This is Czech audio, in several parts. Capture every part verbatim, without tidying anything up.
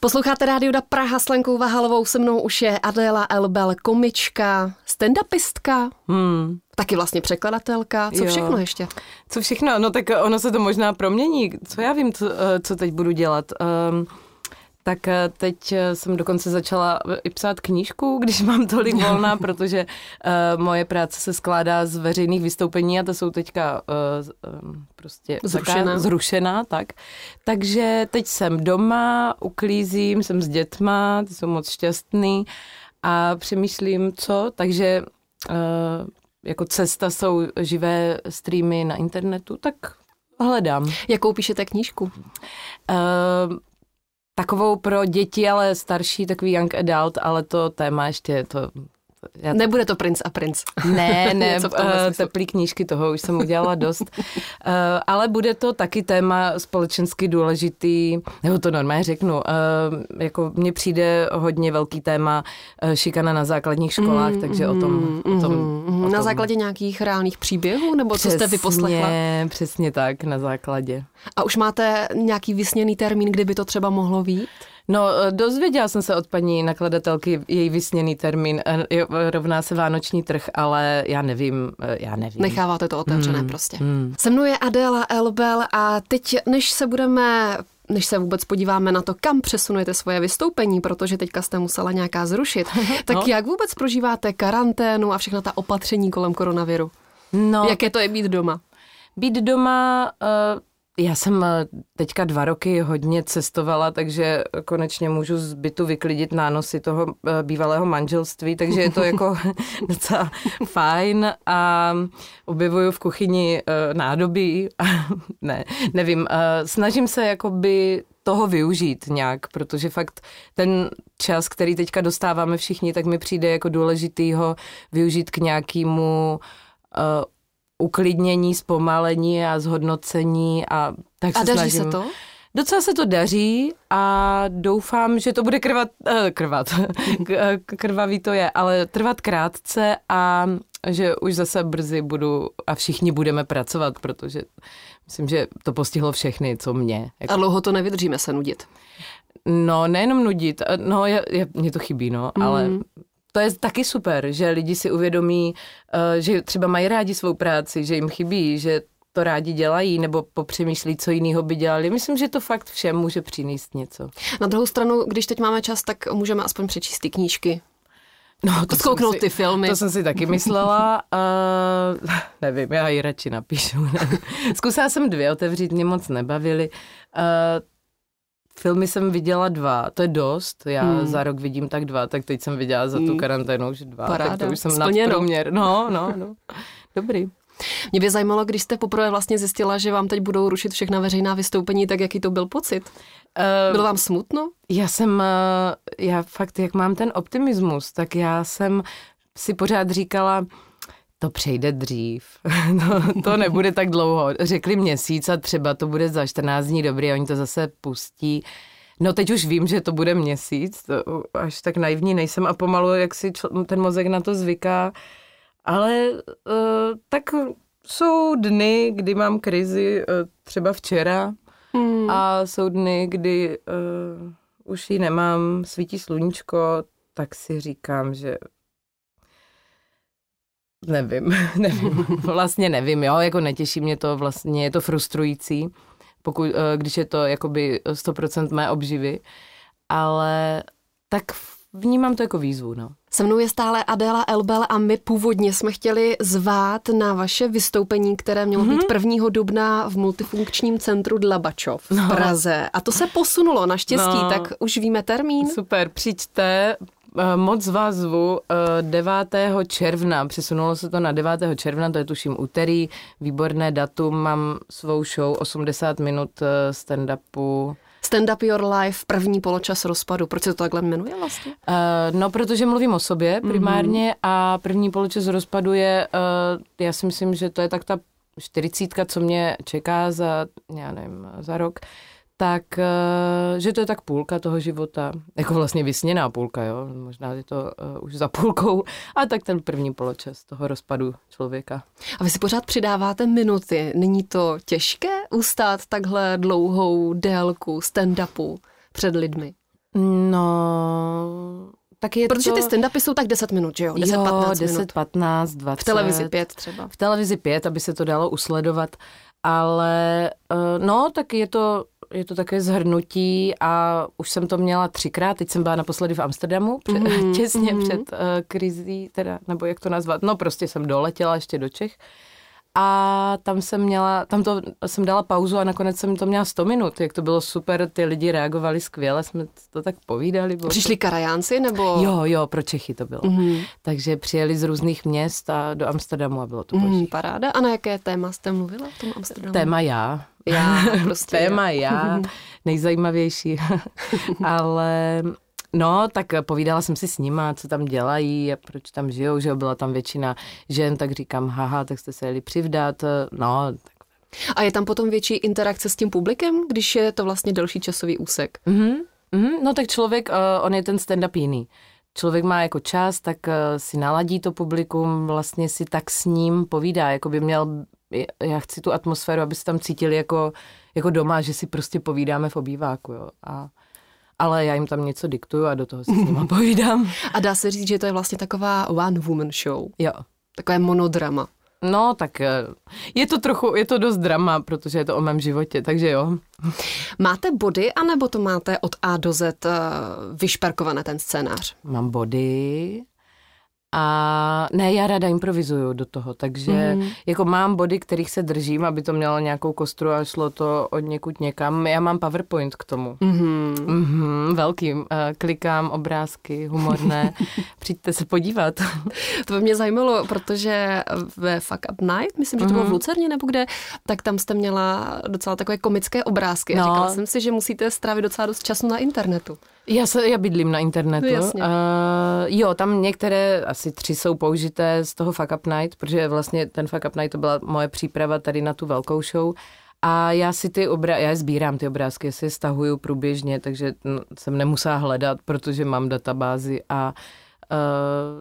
Posloucháte Rádio Da Praha s Lenkou Vahalovou, se mnou už je Adéla Elbel, komička, stand-upistka, hmm. taky vlastně překladatelka. Co jo. všechno ještě? Co všechno? No tak ono se to možná promění. Co já vím, co, co teď budu dělat. Um, tak teď jsem dokonce začala i psát knížku, když mám tolik volná, protože uh, moje práce se skládá z veřejných vystoupení a to jsou teďka uh, prostě zrušená. Taká, zrušená, tak. Takže teď jsem doma, uklízím, jsem s dětma, ty jsou moc šťastný a přemýšlím, co, takže uh, jako cesta jsou živé streamy na internetu, tak hledám. Jakou píšete knížku? Uh, Takovou pro děti, ale starší, takový young adult, ale to téma ještě to... Já... Nebude to princ a princ. Ne, ne, teplý knížky, toho už jsem udělala dost. uh, ale bude to taky téma společensky důležitý, nebo to normálně řeknu, uh, jako mně přijde hodně velký téma uh, šikana na základních školách, mm, takže mm, o tom... Mm, o tom, mm, o na tom... základě nějakých reálných příběhů, nebo přesně, co jste vyposlechla? Přesně tak, na základě. A už máte nějaký vysněný termín, kdyby to třeba mohlo vyjít? No, dozvěděla jsem se od paní nakladatelky její vysněný termín, rovná se vánoční trh, ale já nevím, já nevím. Necháváte to otevřené mm, prostě. Mm. Se mnou je Adéla Elbel a teď, než se budeme, než se vůbec podíváme na to, kam přesunujete svoje vystoupení, protože teďka jste musela nějaká zrušit, tak no. jak vůbec prožíváte karanténu a všechna ta opatření kolem koronaviru? No. Jaké to je být doma? Být doma... Uh... Já jsem teďka dva roky hodně cestovala, takže konečně můžu z bytu vyklidit nánosy toho bývalého manželství, takže je to jako docela fajn a objevuju v kuchyni nádobí. ne, nevím, snažím se jakoby toho využít nějak, protože fakt ten čas, který teďka dostáváme všichni, tak mi přijde jako důležitý ho využít k nějakému uklidnění, zpomalení a zhodnocení a tak se A daří snažím. se to? Docela se to daří a doufám, že to bude krvat, eh, krvat, krvavý to je, ale trvat krátce a že už zase brzy budu a všichni budeme pracovat, protože myslím, že to postihlo všechny, co mě. Jako... A dlouho to nevydržíme se nudit? No, nejenom nudit, no, je, je, mě to chybí, no, mm. ale... To je taky super, že lidi si uvědomí, že třeba mají rádi svou práci, že jim chybí, že to rádi dělají nebo popřemýšlí, co jiného by dělali. Myslím, že to fakt všem může přinést něco. Na druhou stranu, když teď máme čas, tak můžeme aspoň přečíst ty knížky. No, to zkouknout si, ty filmy. To jsem si taky myslela. Uh, nevím, já ji radši napíšu. Zkusila jsem dvě otevřít, mě moc nebavily. Uh, Filmy jsem viděla dva, to je dost, já hmm. za rok vidím tak dva, tak teď jsem viděla za tu hmm. karanténu už dva, Paráda. Tak to už jsem Splněno. nadprůměr. No, no, no, dobrý. Mě by zajímalo, když jste poprvé vlastně zjistila, že vám teď budou rušit všechna veřejná vystoupení, tak jaký to byl pocit? Uh, Bylo vám smutno? Já jsem, já fakt, jak mám ten optimismus, tak já jsem si pořád říkala, to přejde dřív, no, to nebude tak dlouho. Řekli měsíc a třeba to bude za čtrnáct dní dobrý a oni to zase pustí. No teď už vím, že to bude měsíc, to až tak naivní nejsem a pomalu, jak si čl- ten mozek na to zvyká. Ale uh, tak jsou dny, kdy mám krizi, uh, třeba včera, hmm. a jsou dny, kdy uh, už ji nemám, svítí sluníčko, tak si říkám, že Nevím, nevím, vlastně nevím, jo, jako netěší mě to, vlastně je to frustrující, pokud, když je to jakoby sto procent mé obživy, ale tak vnímám to jako výzvu, no. Se mnou je stále Adéla Elbel a my původně jsme chtěli zvát na vaše vystoupení, které mělo být prvního dubna v multifunkčním centru Dlabačov v no. Praze. A to se posunulo naštěstí, no. Tak už víme termín. Super, přijďte. Moc vás zvu devátého června, přesunulo se to na devátého června, to je tuším úterý, výborné datum, mám svou show osmdesát minut stand-upu. Stand Up Your Life, první poločas rozpadu. Proč se to takhle jmenuje vlastně? Uh, no, protože mluvím o sobě primárně mm-hmm. a první poločas rozpadu je, uh, já si myslím, že to je tak ta čtyřicítka, co mě čeká za, já nevím, za rok, tak, uh, že to je tak půlka toho života, jako vlastně vysněná půlka, jo, možná je to uh, už za půlkou, a tak ten první poločas toho rozpadu člověka. A vy si pořád přidáváte minuty, není to těžké ustát takhle dlouhou délku stand-upu před lidmi? No, tak je Protože to... ty stand-upy jsou tak deset minut, že jo? deset patnáct jo, deset, minut. patnáct, dvacet. V televizi pět třeba. V televizi pět, aby se to dalo usledovat. Ale no, tak je to, je to také zhrnutí a už jsem to měla třikrát. Teď jsem byla naposledy v Amsterdamu, před, mm, těsně mm. před uh, krizí, teda, nebo jak to nazvat. No, prostě jsem doletěla ještě do Čech. A tam jsem měla, tam to jsem dala pauzu a nakonec jsem to měla sto minut, jak to bylo super, ty lidi reagovali skvěle, jsme to tak povídali. Přišli Karajánci nebo? Jo, jo, pro Čechy to bylo. Mm. Takže přijeli z různých měst a do Amsterdamu a bylo to boží. Mm, paráda. A na jaké téma jste mluvila v tom Amsterdamu? Téma já. Já, prostě. Téma já, nejzajímavější. Ale... No, tak povídala jsem si s nima, co tam dělají a proč tam žijou, že byla tam většina žen, tak říkám, haha, tak jste se jeli přivdat, no. Tak. A je tam potom větší interakce s tím publikem, když je to vlastně delší časový úsek? Mm-hmm, mm-hmm, no tak člověk, uh, on je ten stand-up jiný. Člověk má jako čas, tak uh, si naladí to publikum, vlastně si tak s ním povídá, jako by měl, já chci tu atmosféru, aby se tam cítili jako, jako doma, že si prostě povídáme v obýváku, jo. A ale já jim tam něco diktuju a do toho si s nima povídám. A dá se říct, že to je vlastně taková one woman show. Jo. Takové monodrama. No, tak je to trochu, je to dost drama, protože je to o mém životě, takže jo. Máte body, anebo to máte od A do Z vyšperkované ten scénář? Mám body a ne, já ráda improvizuju do toho, takže mm. jako mám body, kterých se držím, aby to mělo nějakou kostru a šlo to od někud někam. Já mám PowerPoint k tomu. Mm-hmm. Mm-hmm, velký. Uh, klikám obrázky humorné. Přijďte se podívat. To by mě zajímalo, protože ve Fuck Up Night, myslím, že to bylo v Lucerně nebo kde, tak tam jste měla docela takové komické obrázky. No. Říkala jsem si, že musíte strávit docela dost času na internetu. Já, se, já bydlím na internetu. Jasně. Uh, jo, tam některé, asi tři jsou použité z toho Fuck Up Night, protože vlastně ten Fuck Up Night to byla moje příprava tady na tu velkou show. A já si ty obrázky, já je sbírám ty obrázky, já si je stahuju průběžně, takže no, jsem nemusela hledat, protože mám databázi a uh,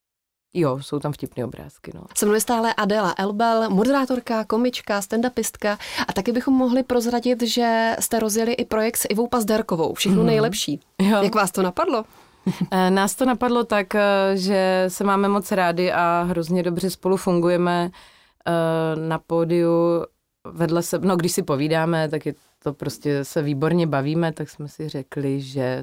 jo, jsou tam vtipné obrázky. No. Se mnou stále Adéla Elbel, moderátorka, komička, stand-upistka a taky bychom mohli prozradit, že jste rozjeli i projekt s Ivou Pazderkovou. Všechno mm. nejlepší. Jo. Jak vás to napadlo? Nás to napadlo tak, že se máme moc rádi a hrozně dobře spolu fungujeme na pódiu vedle sebe. No, když si povídáme, tak je to prostě se výborně bavíme, tak jsme si řekli, že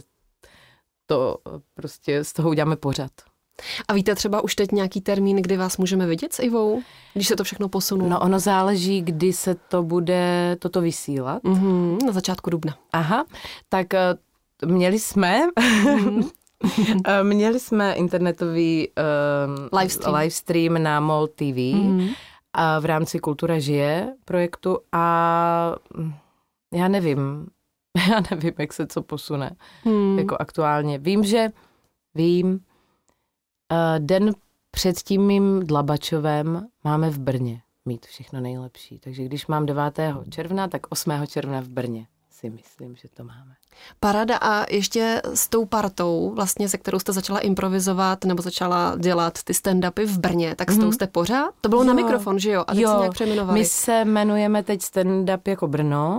to prostě z toho uděláme pořad. A víte třeba už teď nějaký termín, kdy vás můžeme vidět s Ivou, když se to všechno posunou? No ono záleží, kdy se to bude toto vysílat. Mm-hmm, na začátku dubna. Aha, tak měli jsme... Mm-hmm. měli jsme internetový uh, livestream. livestream na M O L T V mm-hmm. a v rámci Kultura žije projektu a já nevím, já nevím, jak se co posune mm. jako aktuálně. Vím, že vím, Uh, den před tím mým Dlabačovem máme v Brně mít všechno nejlepší. Takže když mám devátého června, tak osmého června v Brně si myslím, že to máme. Parada a ještě s tou partou, vlastně se kterou jste začala improvizovat nebo začala dělat ty stand-upy v Brně, tak s tou jste pořád? To bylo jo. na mikrofon, že jo? A teď jo. se nějak přejmenovali. My se jmenujeme teď stand-up jako Brno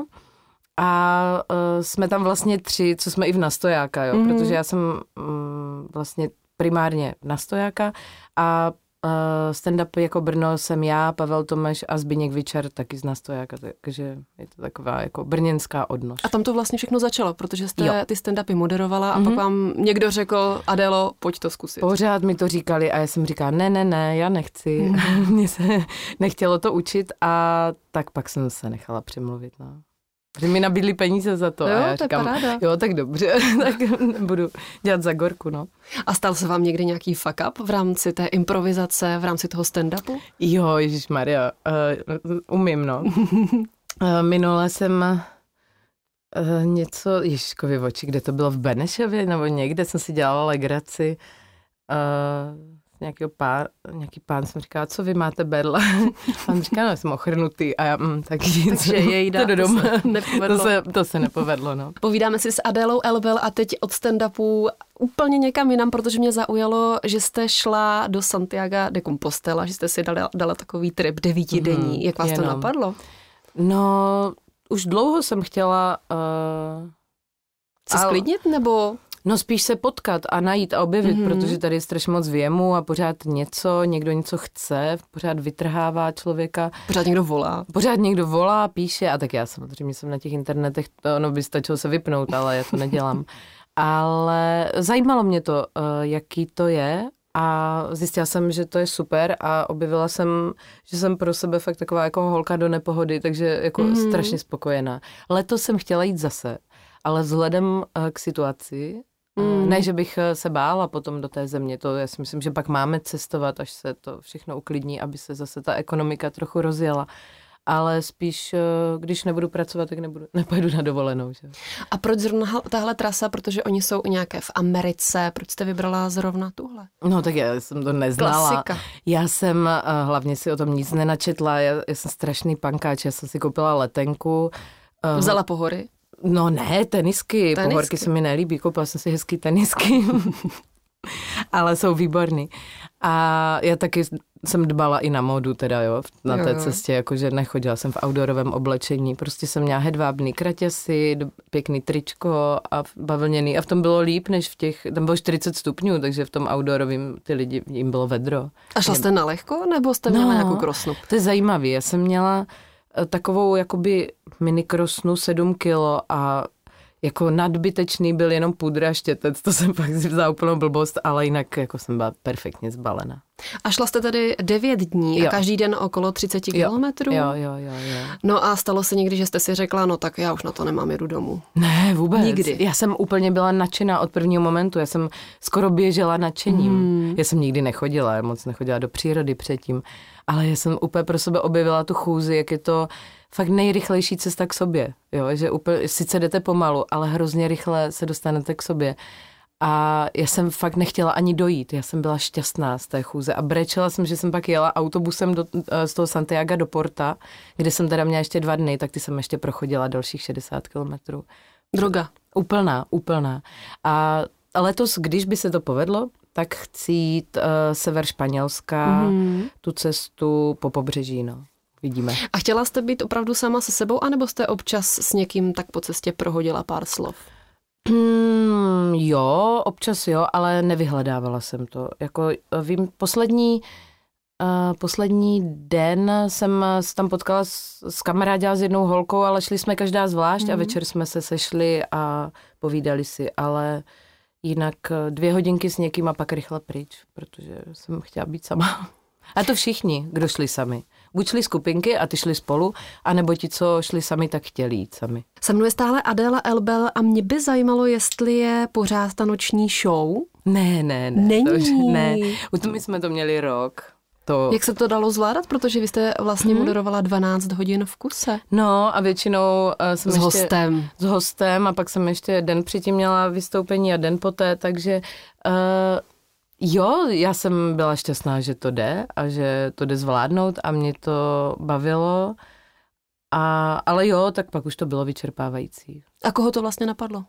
a uh, jsme tam vlastně tři, co jsme i v Nastojáka, jo? Mm-hmm. Protože já jsem um, vlastně primárně na Stojáka a uh, stand-up jako Brno jsem já, Pavel Tomeš a Zbyněk Vyčar taky z Nastojáka, takže je to taková jako brněnská odnož. A tam to vlastně všechno začalo, protože jste jo. ty stand-upy moderovala a mm-hmm. pak vám někdo řekl, Adélo, pojď to zkusit. Pořád mi to říkali a já jsem říkala, ne, ne, ne, já nechci. Mm-hmm. Mně se nechtělo to učit a tak pak jsem se nechala přemluvit, no. Že mi nabídli peníze za to. Jo, a já to říkám, je paráda. Jo, tak dobře, tak budu dělat za gorku, no. A stal se vám někdy nějaký fuck up v rámci té improvizace, v rámci toho stand-upu? Jo, ježišmarja, uh, umím, no. uh, minule jsem uh, něco, Ježiškovi oči, kde to bylo v Benešově, nebo někde jsem si dělala legraci. Uh, nějakýho pár, nějaký pán jsem říkala, co vy máte berla? A on říká, no, jsem ochrnutý a já, mm, tak nic. Takže jejda, to, to, se nepovedlo. To, se, to se nepovedlo, no. Povídáme si s Adélou Elbel a teď od stand-upu úplně někam jinam, protože mě zaujalo, že jste šla do Santiago de Compostela, že jste si dala, dala takový trip devítidenní. Mm, Jak vás jenom. to napadlo? No, už dlouho jsem chtěla uh, Se sklidnit nebo... No spíš se potkat a najít a objevit, mm-hmm. protože tady je strašně moc věmu a pořád něco, někdo něco chce, pořád vytrhává člověka. Pořád někdo volá. Pořád někdo volá, píše a tak já samozřejmě jsem na těch internetech, no by stačilo se vypnout, ale já to nedělám. Ale zajímalo mě to, jaký to je a zjistila jsem, že to je super a objevila jsem, že jsem pro sebe fakt taková jako holka do nepohody, takže jako mm-hmm. strašně spokojená. Letos jsem chtěla jít zase, ale vzhledem k situaci, mm. ne, že bych se bála potom do té země, to já si myslím, že pak máme cestovat, až se to všechno uklidní, aby se zase ta ekonomika trochu rozjela. Ale spíš, když nebudu pracovat, tak nebudu, nepojedu na dovolenou. Že? A proč zrovna tahle trasa, protože oni jsou i nějaké v Americe, proč jste vybrala zrovna tuhle? No tak já jsem to neznala. Klasika. Já jsem hlavně si o tom nic nenačetla, já, já jsem strašný pankáč, já jsem si koupila letenku. Vzala pohory? No ne, tenisky, tenisky. Pohorky se mi nelíbí, koupila jsem si hezký tenisky. Ale jsou výborný. A já taky jsem dbala i na módu teda, jo, na jo, té jo. cestě, jakože nechodila jsem v outdoorovém oblečení, prostě jsem měla hedvábný kraťasy, pěkný tričko a bavlněný a v tom bylo líp, než v těch, tam bylo čtyřicet stupňů, takže v tom outdoorovém ty lidi, jim bylo vedro. A šla jste na lehko, nebo jste měla no, nějakou krosnu? To je zajímavý, já jsem měla takovou jakoby mini krosnu sedm kilo a jako nadbytečný byl jenom pudra, štětec, to jsem pak si vzala úplnou blbost, ale jinak jako jsem byla perfektně zbalena. A šla jste tady devět dní jo. a každý den okolo třicet kilometrů? Jo, jo, jo, jo. No a stalo se někdy, že jste si řekla, no tak já už na to nemám, jedu domů. Ne, vůbec. Nikdy. Já jsem úplně byla nadšená od prvního momentu, já jsem skoro běžela nadšením. Hmm. Já jsem nikdy nechodila, já moc nechodila do přírody předtím, ale já jsem úplně pro sebe objevila tu chůzi, jak je to fakt nejrychlejší cesta k sobě, jo, že úplně, sice jdete pomalu, ale hrozně rychle se dostanete k sobě. A já jsem fakt nechtěla ani dojít, já jsem byla šťastná z té chůze a brečela jsem, že jsem pak jela autobusem do, z toho Santiaga do Porta, kde jsem teda měla ještě dva dny, tak ty jsem ještě prochodila dalších šedesát kilometrů. Droga. Úplná, úplná. A letos, když by se to povedlo, tak chci jít uh, sever Španělska, mm. tu cestu po pobřeží, no. Vidíme. A chtěla jste být opravdu sama se sebou, anebo jste občas s někým tak po cestě prohodila pár slov? Hmm, jo, občas jo, ale nevyhledávala jsem to. Jako vím, poslední, uh, poslední den jsem se tam potkala s, s kamarádila s jednou holkou, ale šli jsme každá zvlášť mm. a večer jsme se sešli a povídali si, ale jinak dvě hodinky s někým a pak rychle pryč, protože jsem chtěla být sama. A to všichni, kdo šli sami. Buď šli skupinky a ty šli spolu, anebo ti, co šli sami, tak chtěli jít sami. Se mnou je stále Adéla Elbel a mě by zajímalo, jestli je pořád ta noční show. Ne, ne, ne. Není. To už, ne. U toho my jsme to měli rok. To... Jak se to dalo zvládat? Protože vy jste vlastně hmm. moderovala dvanáct hodin v kuse. No a většinou uh, jsem s ještě... hostem. S hostem a pak jsem ještě den předtím měla vystoupení a den poté, takže... Uh, Jo, já jsem byla šťastná, že to jde a že to jde zvládnout a mě to bavilo, a, ale jo, tak pak už to bylo vyčerpávající. A koho to vlastně napadlo?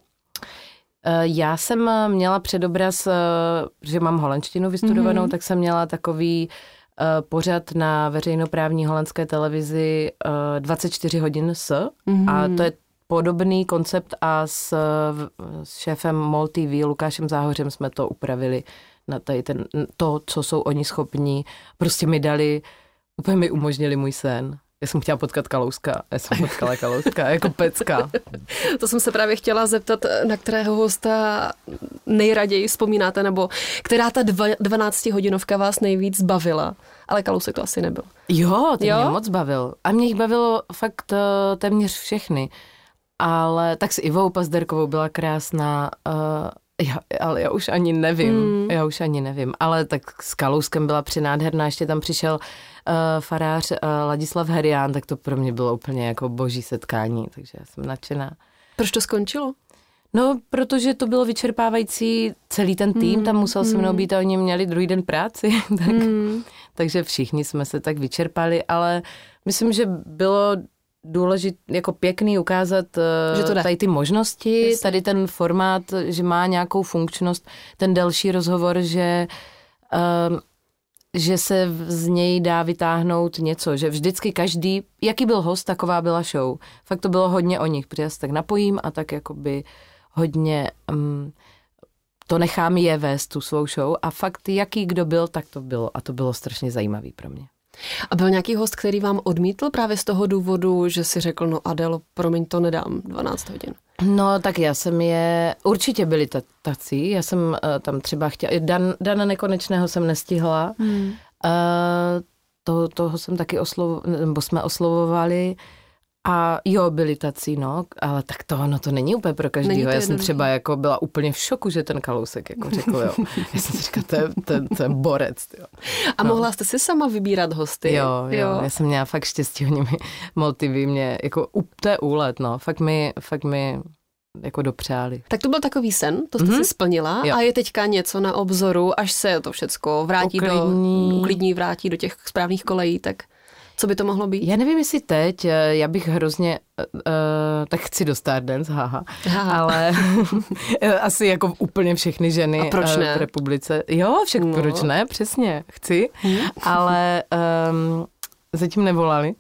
Já jsem měla předobraz, že mám holandštinu vystudovanou, mm-hmm. tak jsem měla takový pořad na veřejnoprávní holandské televizi dvacet čtyři hodin s mm-hmm. a to je podobný koncept a s, s šéfem MOL T V Lukášem Záhořem jsme to upravili na tady ten, to, co jsou oni schopní. Prostě mi dali, úplně mi umožnili můj sen. Já jsem chtěla potkat Kalouska, já jsem potkala Kalouska jako pecka. To jsem se právě chtěla zeptat, na kterého hosta nejraději vzpomínáte, nebo která ta dvanáctihodinovka vás nejvíc bavila. Ale Kalousek to asi nebyl. Jo, ten jo? mě moc bavil. A mě jich bavilo fakt uh, téměř všechny. Ale tak s Ivou Pazderkovou byla krásná, uh, já, ale já už ani nevím, mm. já už ani nevím, ale tak s Kalouskem byla přinádherná, ještě tam přišel uh, farář uh, Ladislav Herián, tak to pro mě bylo úplně jako boží setkání, takže já jsem nadšená. Proč to skončilo? No, protože to bylo vyčerpávající, celý ten tým mm. tam musel se mnou být a oni měli druhý den práci, tak, mm. takže všichni jsme se tak vyčerpali, ale myslím, že bylo důležité, jako pěkný ukázat že to tady ty možnosti, Jasně. tady ten formát, že má nějakou funkčnost, ten delší rozhovor, že, um, že se z něj dá vytáhnout něco, že vždycky každý, jaký byl host, taková byla show. Fakt to bylo hodně o nich, protože já se tak napojím a tak jakoby hodně, um, to nechám je vést tu svou show a fakt jaký kdo byl, tak to bylo a to bylo strašně zajímavý pro mě. A byl nějaký host, který vám odmítl právě z toho důvodu, že si řekl, no Adélo, promiň, to nedám dvanáct hodin? No tak já jsem je, určitě byli tací, já jsem uh, tam třeba chtěla, Dan, Dana Nekonečného jsem nestihla, hmm. uh, to, toho jsem taky oslovo, nebo jsme oslovovali a jo, byli tací, no, ale tak to, no to není úplně pro každýho, já jsem třeba jako byla úplně v šoku, že ten Kalousek jako řekl, jo, já jsem si říkala, to je, to je, to je borec, jo. A no. Mohla jste si sama vybírat hosty? Jo, jo, jo. Já jsem měla fakt štěstí, oni mi, Moltivy mě, jako, to je úlet, no, fakt mi, fakt mi jako dopřáli. Tak to byl takový sen, to jste mm-hmm. si splnila jo. A je teďka něco na obzoru, až se to všecko vrátí uklidní. do, uklidní, vrátí do těch správných kolejí, tak co by to mohlo být? Já nevím, jestli teď, já bych hrozně, uh, tak chci do Stardance, haha, haha. Ale asi jako úplně všechny ženy A proč ne? v republice. Jo, však no. Proč ne, přesně, chci, hmm. ale um, zatím nevolali.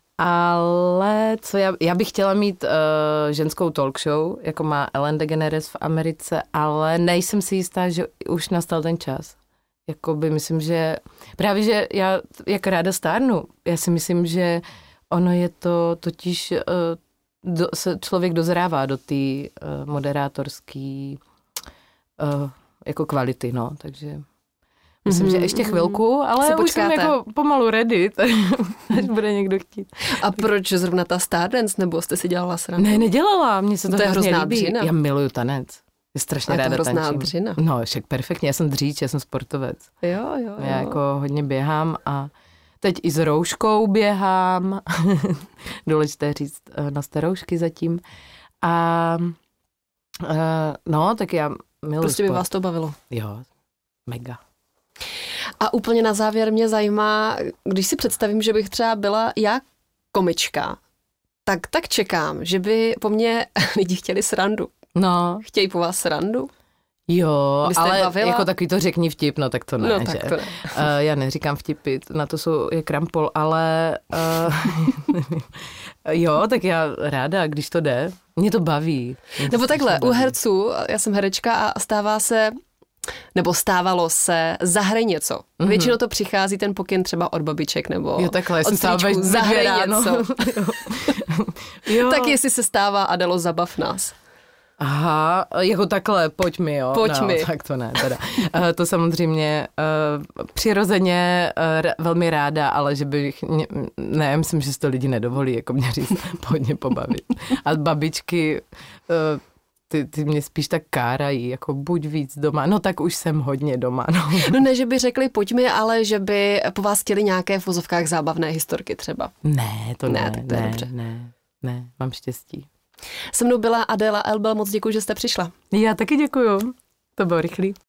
Ale co já, já bych chtěla mít uh, ženskou talk show, jako má Ellen DeGeneres v Americe, ale nejsem si jistá, že už nastal ten čas. Jakoby myslím, že právě, že já jak ráda stárnu, já si myslím, že ono je to totiž, uh, do, se člověk dozrává do té uh, moderátorské uh, jako kvality, no, takže myslím, mm-hmm. že ještě chvilku, ale už jsem jako pomalu ready, až bude někdo chtít. A proč zrovna ta Stardance, nebo jste si dělala srandu? Ne, nedělala, mně se to, to je hrozně hrozná líbí. dřina. Já miluju tanec. Já strašně ráda tančím. To je hrozná dřina. No, však perfektně, já jsem dříč, já jsem sportovec. Jo, jo, jo. Já jako hodně běhám a teď i s rouškou běhám. Důležité říct, noste roušky zatím. A uh, no, tak já miluju Prostě sport. by vás to bavilo. Jo, mega. A úplně na závěr mě zajímá, když si představím, že bych třeba byla já komička, tak tak čekám, že by po mně lidi chtěli srandu. No. Chtějí po vás srandu? Jo, Byste ale bavila? jako takový to řekni vtip, no tak to ne, no, že? Tak to ne. uh, já neříkám vtipy, na to jsou, je krampol, ale uh, jo, tak já ráda, když to jde, mě to baví. Mě Nebo to takhle, baví. u herců, já jsem herečka a stává se, nebo stávalo se, zahraj něco. Mm-hmm. Většinou to přichází ten pokyn třeba od babiček nebo jo, takhle, od strýčků, zahraj něco. jo. Tak jestli se stává, Adélo, zabav nás. Aha, jako takhle, pojď mi, jo. Pojď no, mi. Tak to ne, teda. Uh, to samozřejmě uh, přirozeně uh, velmi ráda, ale že bych, ne, ne, myslím, že si to lidi nedovolí, jako mě říct, pojď mě pobavit. A babičky, uh, ty, ty mě spíš tak kárají, jako buď víc doma, no tak už jsem hodně doma. No, no ne, že by řekli pojď mi, ale že by po vás chtěli nějaké v vozovkách zábavné historky třeba. Ne, to ne, ne, tak to je ne, dobře. ne, ne, mám štěstí. Se mnou byla Adéla Elbel, moc děkuji, že jste přišla. Já taky děkuju, to bylo rychlý.